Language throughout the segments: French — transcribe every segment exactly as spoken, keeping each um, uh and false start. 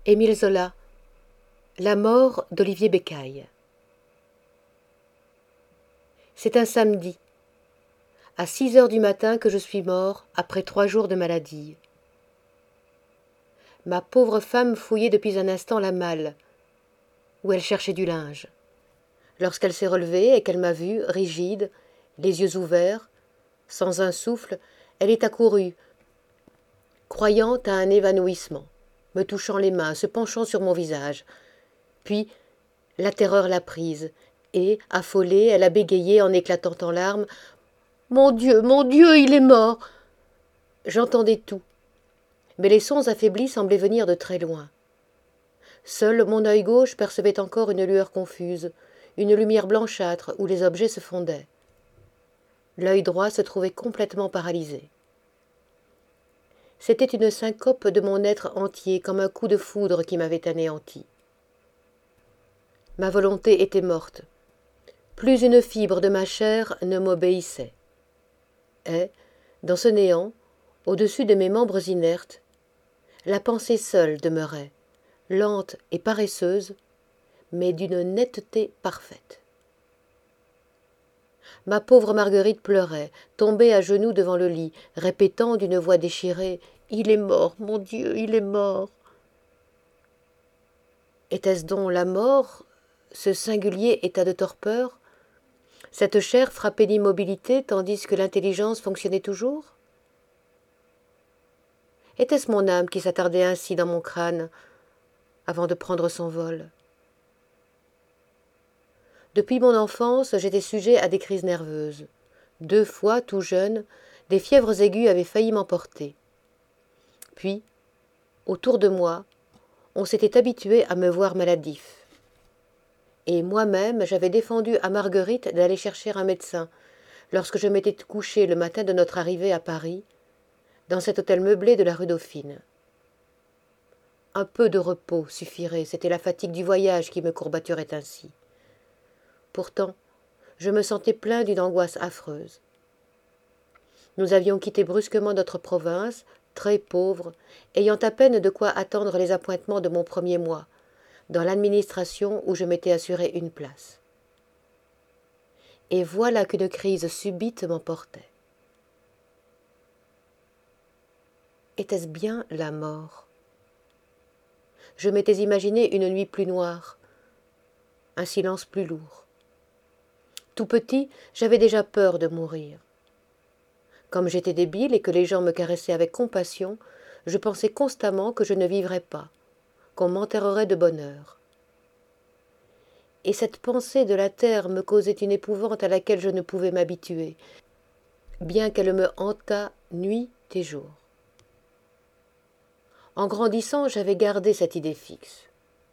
Émile Zola, La mort d'Olivier Bécaille. C'est un samedi, à six heures du matin que je suis mort après trois jours de maladie. Ma pauvre femme fouillait depuis un instant la malle, où elle cherchait du linge. Lorsqu'elle s'est relevée et qu'elle m'a vu, rigide, les yeux ouverts, sans un souffle, elle est accourue, croyant à un évanouissement, me touchant les mains, se penchant sur mon visage. Puis, la terreur l'a prise, et, affolée, elle a bégayé en éclatant en larmes. « Mon Dieu, mon Dieu, il est mort !» J'entendais tout, mais les sons affaiblis semblaient venir de très loin. Seul mon œil gauche percevait encore une lueur confuse, une lumière blanchâtre où les objets se fondaient. L'œil droit se trouvait complètement paralysé. C'était une syncope de mon être entier, comme un coup de foudre qui m'avait anéanti. Ma volonté était morte. Plus une fibre de ma chair ne m'obéissait. Et, dans ce néant, au-dessus de mes membres inertes, la pensée seule demeurait, lente et paresseuse, mais d'une netteté parfaite. Ma pauvre Marguerite pleurait, tombée à genoux devant le lit, répétant d'une voix déchirée « Il est mort, mon Dieu, il est mort !» Était-ce donc la mort, ce singulier état de torpeur, cette chair frappée d'immobilité tandis que l'intelligence fonctionnait toujours? Était-ce mon âme qui s'attardait ainsi dans mon crâne avant de prendre son vol? Depuis mon enfance, j'étais sujet à des crises nerveuses. Deux fois, tout jeune, des fièvres aiguës avaient failli m'emporter. Puis, autour de moi, on s'était habitué à me voir maladif. Et moi-même, j'avais défendu à Marguerite d'aller chercher un médecin lorsque je m'étais couché le matin de notre arrivée à Paris, dans cet hôtel meublé de la rue Dauphine. Un peu de repos suffirait, c'était la fatigue du voyage qui me courbaturait ainsi. Pourtant, je me sentais plein d'une angoisse affreuse. Nous avions quitté brusquement notre province, très pauvre, ayant à peine de quoi attendre les appointements de mon premier mois, dans l'administration où je m'étais assuré une place. Et voilà qu'une crise subite m'emportait. Était-ce bien la mort? Je m'étais imaginé une nuit plus noire, un silence plus lourd. Tout petit, j'avais déjà peur de mourir. Comme j'étais débile et que les gens me caressaient avec compassion, je pensais constamment que je ne vivrais pas, qu'on m'enterrerait de bonne heure. Et cette pensée de la terre me causait une épouvante à laquelle je ne pouvais m'habituer, bien qu'elle me hantât nuit et jour. En grandissant, j'avais gardé cette idée fixe.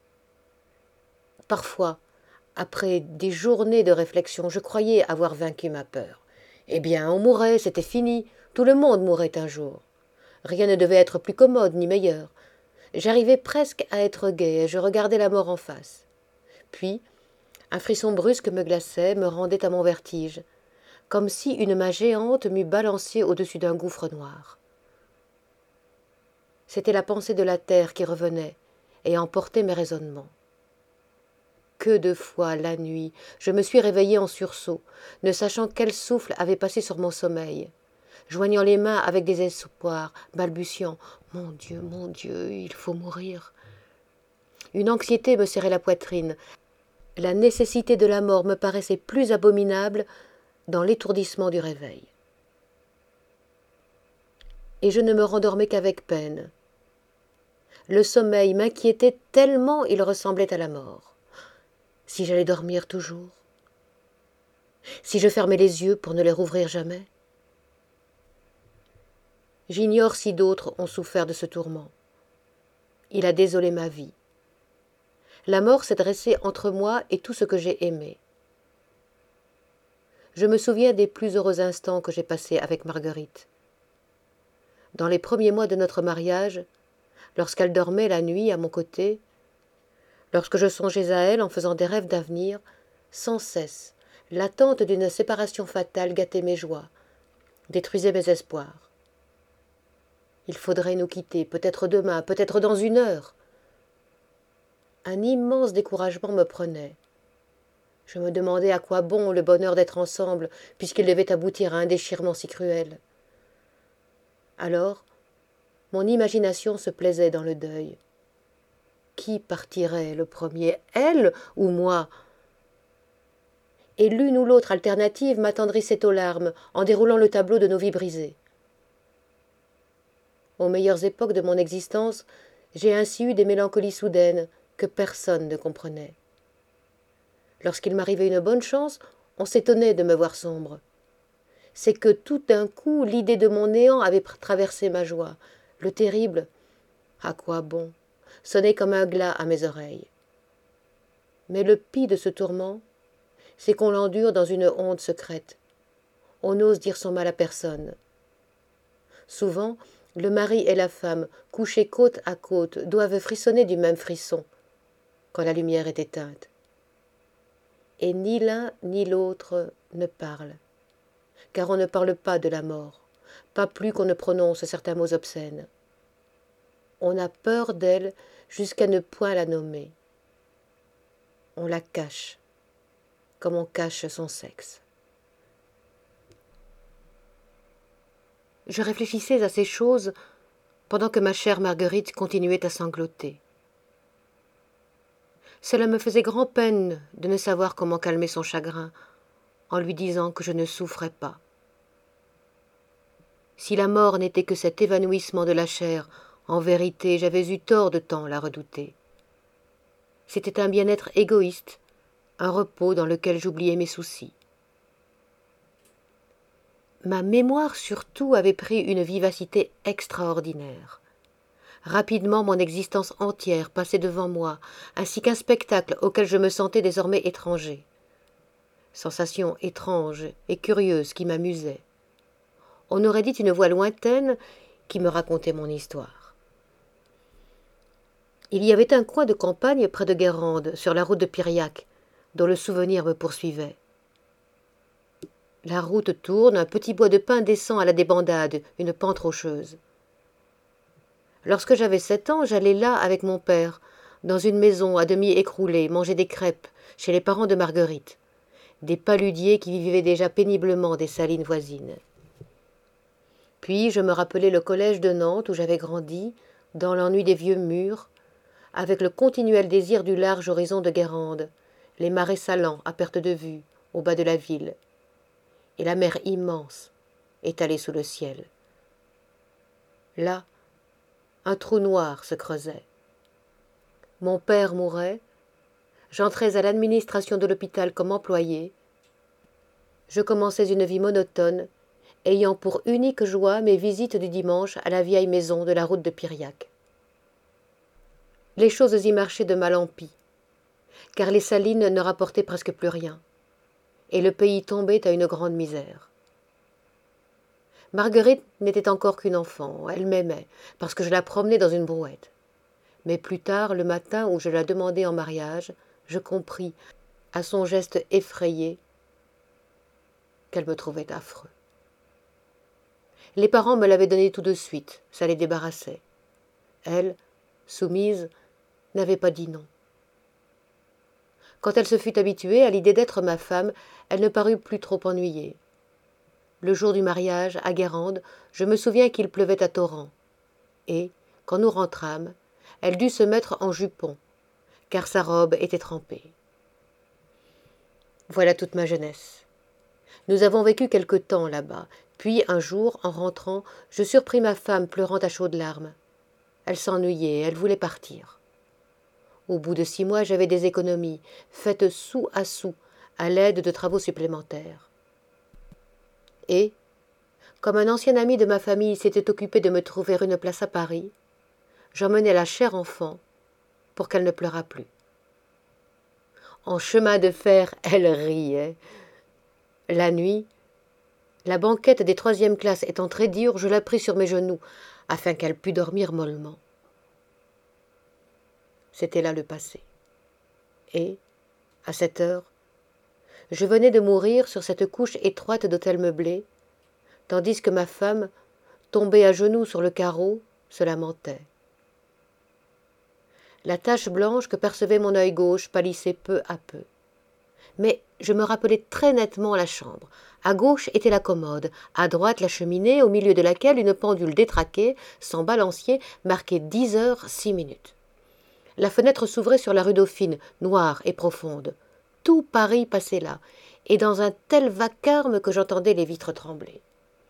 Parfois, après des journées de réflexion, je croyais avoir vaincu ma peur. Eh bien, on mourrait, c'était fini, tout le monde mourrait un jour. Rien ne devait être plus commode ni meilleur. J'arrivais presque à être gai et je regardais la mort en face. Puis, un frisson brusque me glaçait, me rendait à mon vertige, comme si une main géante m'eût balancé au-dessus d'un gouffre noir. C'était la pensée de la terre qui revenait et emportait mes raisonnements. Que de fois, la nuit, je me suis réveillée en sursaut, ne sachant quel souffle avait passé sur mon sommeil, joignant les mains avec désespoir, balbutiant « Mon Dieu, mon Dieu, il faut mourir !» Une anxiété me serrait la poitrine. La nécessité de la mort me paraissait plus abominable dans l'étourdissement du réveil. Et je ne me rendormais qu'avec peine. Le sommeil m'inquiétait tellement il ressemblait à la mort. Si j'allais dormir toujours? Si je fermais les yeux pour ne les rouvrir jamais? J'ignore si d'autres ont souffert de ce tourment. Il a désolé ma vie. La mort s'est dressée entre moi et tout ce que j'ai aimé. Je me souviens des plus heureux instants que j'ai passés avec Marguerite. Dans les premiers mois de notre mariage, lorsqu'elle dormait la nuit à mon côté, lorsque je songeais à elle en faisant des rêves d'avenir, sans cesse, l'attente d'une séparation fatale gâtait mes joies, détruisait mes espoirs. Il faudrait nous quitter, peut-être demain, peut-être dans une heure. Un immense découragement me prenait. Je me demandais à quoi bon le bonheur d'être ensemble, puisqu'il devait aboutir à un déchirement si cruel. Alors, mon imagination se plaisait dans le deuil. Qui partirait le premier, elle ou moi? Et l'une ou l'autre alternative m'attendrissait aux larmes en déroulant le tableau de nos vies brisées. Aux meilleures époques de mon existence, j'ai ainsi eu des mélancolies soudaines que personne ne comprenait. Lorsqu'il m'arrivait une bonne chance, on s'étonnait de me voir sombre. C'est que tout d'un coup, l'idée de mon néant avait traversé ma joie. Le terrible, à quoi bon, sonnait comme un glas à mes oreilles. Mais le pis de ce tourment, c'est qu'on l'endure dans une honte secrète. On n'ose dire son mal à personne. Souvent, le mari et la femme, couchés côte à côte, doivent frissonner du même frisson quand la lumière est éteinte. Et ni l'un ni l'autre ne parlent, car on ne parle pas de la mort, pas plus qu'on ne prononce certains mots obscènes. On a peur d'elle jusqu'à ne point la nommer. On la cache, comme on cache son sexe. Je réfléchissais à ces choses pendant que ma chère Marguerite continuait à sangloter. Cela me faisait grand-peine de ne savoir comment calmer son chagrin en lui disant que je ne souffrais pas. Si la mort n'était que cet évanouissement de la chair, en vérité j'avais eu tort de tant la redouter. C'était un bien-être égoïste, un repos dans lequel j'oubliais mes soucis. Ma mémoire surtout avait pris une vivacité extraordinaire. Rapidement mon existence entière passait devant moi, ainsi qu'un spectacle auquel je me sentais désormais étranger. Sensation étrange et curieuse qui m'amusait. On aurait dit une voix lointaine qui me racontait mon histoire. Il y avait un coin de campagne près de Guérande, sur la route de Piriac, dont le souvenir me poursuivait. La route tourne, un petit bois de pin descend à la débandade, une pente rocheuse. Lorsque j'avais sept ans, j'allais là avec mon père, dans une maison à demi écroulée, manger des crêpes chez les parents de Marguerite, des paludiers qui vivaient déjà péniblement des salines voisines. Puis je me rappelais le collège de Nantes où j'avais grandi, dans l'ennui des vieux murs, avec le continuel désir du large horizon de Guérande, les marais salants à perte de vue, au bas de la ville, et la mer immense, étalée sous le ciel. Là, un trou noir se creusait. Mon père mourait, j'entrais à l'administration de l'hôpital comme employé. Je commençais une vie monotone, ayant pour unique joie mes visites du dimanche à la vieille maison de la route de Piriac. Les choses y marchaient de mal en pis, car les salines ne rapportaient presque plus rien, et le pays tombait à une grande misère. Marguerite n'était encore qu'une enfant, elle m'aimait, parce que je la promenais dans une brouette. Mais plus tard, le matin où je la demandai en mariage, je compris, à son geste effrayé, qu'elle me trouvait affreux. Les parents me l'avaient donné tout de suite, ça les débarrassait. Elle, soumise, n'avait pas dit non. Quand elle se fut habituée à l'idée d'être ma femme, elle ne parut plus trop ennuyée. Le jour du mariage, à Guérande, je me souviens qu'il pleuvait à torrents. Et, quand nous rentrâmes, elle dut se mettre en jupon, car sa robe était trempée. Voilà toute ma jeunesse. Nous avons vécu quelque temps là-bas, puis un jour, en rentrant, je surpris ma femme pleurant à chaudes larmes. Elle s'ennuyait, elle voulait partir. Au bout de six mois, j'avais des économies, faites sou à sou, à l'aide de travaux supplémentaires. Et, comme un ancien ami de ma famille s'était occupé de me trouver une place à Paris, j'emmenai la chère enfant pour qu'elle ne pleurât plus. En chemin de fer, elle riait. La nuit, la banquette des troisièmes classes étant très dure, je la pris sur mes genoux, afin qu'elle pût dormir mollement. C'était là le passé. Et, à cette heure, je venais de mourir sur cette couche étroite d'hôtel meublé, tandis que ma femme, tombée à genoux sur le carreau, se lamentait. La tache blanche que percevait mon œil gauche pâlissait peu à peu. Mais je me rappelais très nettement la chambre. À gauche était la commode, à droite la cheminée, au milieu de laquelle une pendule détraquée, sans balancier, marquait dix heures six minutes. La fenêtre s'ouvrait sur la rue Dauphine, noire et profonde. Tout Paris passait là, et dans un tel vacarme que j'entendais les vitres trembler.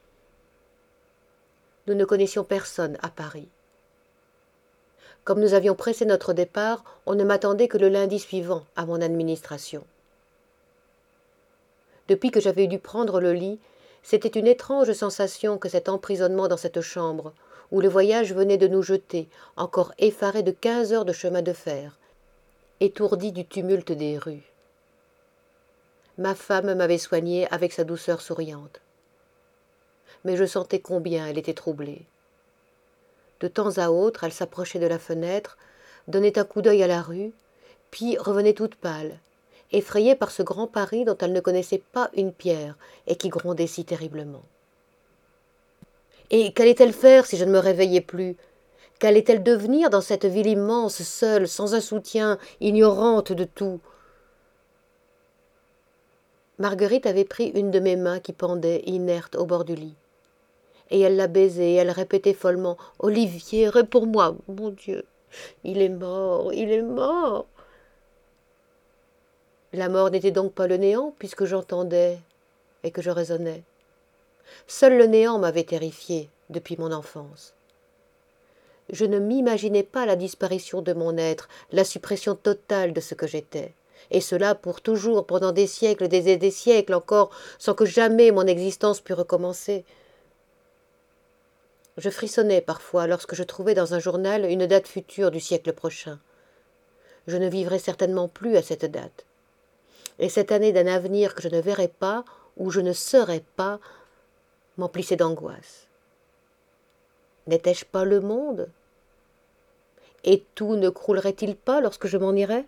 Nous ne connaissions personne à Paris. Comme nous avions pressé notre départ, on ne m'attendait que le lundi suivant à mon administration. Depuis que j'avais dû prendre le lit, c'était une étrange sensation que cet emprisonnement dans cette chambre, où le voyage venait de nous jeter, encore effarés de quinze heures de chemin de fer, étourdis du tumulte des rues. Ma femme m'avait soignée avec sa douceur souriante. Mais je sentais combien elle était troublée. De temps à autre, elle s'approchait de la fenêtre, donnait un coup d'œil à la rue, puis revenait toute pâle, effrayée par ce grand Paris dont elle ne connaissait pas une pierre et qui grondait si terriblement. Et qu'allait-elle faire si je ne me réveillais plus? Qu'allait-elle devenir dans cette ville immense, seule, sans un soutien, ignorante de tout? Marguerite avait pris une de mes mains qui pendait, inerte, au bord du lit. Et elle la baisait, et elle répétait follement « Olivier, réponds-moi, mon Dieu, il est mort, il est mort !» La mort n'était donc pas le néant, puisque j'entendais et que je raisonnais. Seul le néant m'avait terrifiée depuis mon enfance. Je ne m'imaginais pas la disparition de mon être, la suppression totale de ce que j'étais, et cela pour toujours, pendant des siècles, des, des siècles encore, sans que jamais mon existence pût recommencer. Je frissonnais parfois lorsque je trouvais dans un journal une date future du siècle prochain. Je ne vivrais certainement plus à cette date. Et cette année d'un avenir que je ne verrais pas, ou je ne serais pas, m'emplissait d'angoisse. N'étais-je pas le monde? Et tout ne croulerait-il pas lorsque je m'en irais?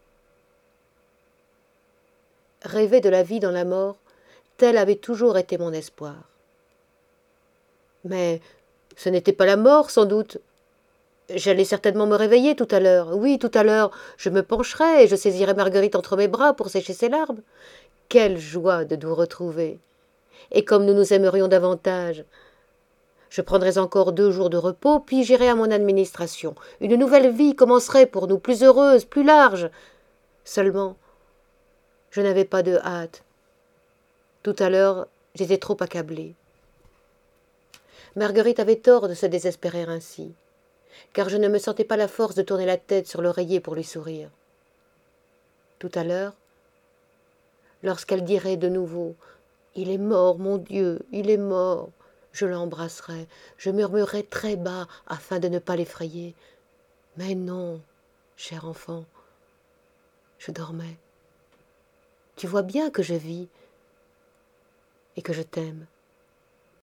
Rêver de la vie dans la mort, tel avait toujours été mon espoir. Mais ce n'était pas la mort, sans doute. J'allais certainement me réveiller tout à l'heure. Oui, tout à l'heure, je me pencherais et je saisirais Marguerite entre mes bras pour sécher ses larmes. Quelle joie de nous retrouver! Et comme nous nous aimerions davantage! Je prendrais encore deux jours de repos, puis j'irais à mon administration. Une nouvelle vie commencerait pour nous, plus heureuse, plus large. Seulement, je n'avais pas de hâte. Tout à l'heure, j'étais trop accablée. Marguerite avait tort de se désespérer ainsi, car je ne me sentais pas la force de tourner la tête sur l'oreiller pour lui sourire. Tout à l'heure, lorsqu'elle dirait de nouveau « Il est mort, mon Dieu, il est mort !» je l'embrasserais, je murmurerais très bas afin de ne pas l'effrayer. Mais non, cher enfant, je dormais. Tu vois bien que je vis et que je t'aime.